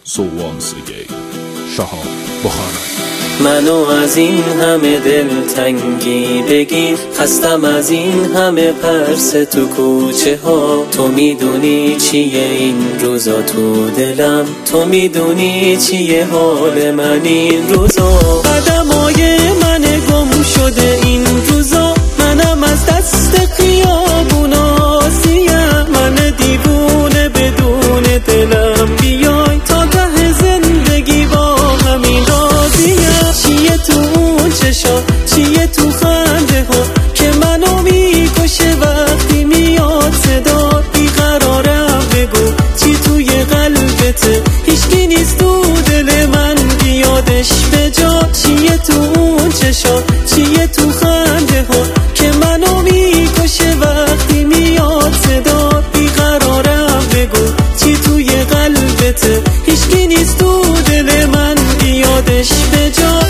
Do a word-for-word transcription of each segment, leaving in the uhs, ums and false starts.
So once again شهاب بخاری. منو از این همه دلتنگی بگیر، خستم از این همه پرس تو کوچه ها. تو میدونی چیه این روزا تو دلم، تو میدونی چیه حال من این روزا. قدمای من گم شده این روزا، منم از دست خیابونا سیم. من دیوونه بدون دلم بیای تا ته زندگی با همین راضیم. چیه تو اون چشا، چیه تو خنده ها که منو میکشه وقتی میاد صدا. بیقرارم بگو چی توی قلبته، هیچکی نیست تو دل من بیادش به جا. چیه تو اون چشا، چیه تو خنده ها که منو میکشه وقتی میاد صدا. بیقرارم بگو چی توی قلبته، هیچکی نیست تو دل من بیادش به جا.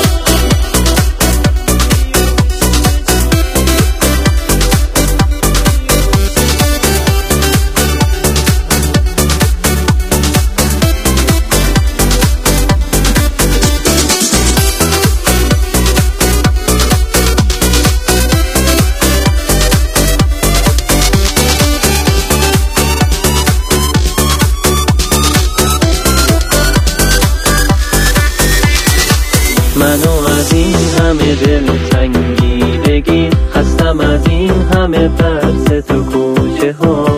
منو از این همه دلتنگی بگیر، خستم از این همه پرس تو کوچه ها.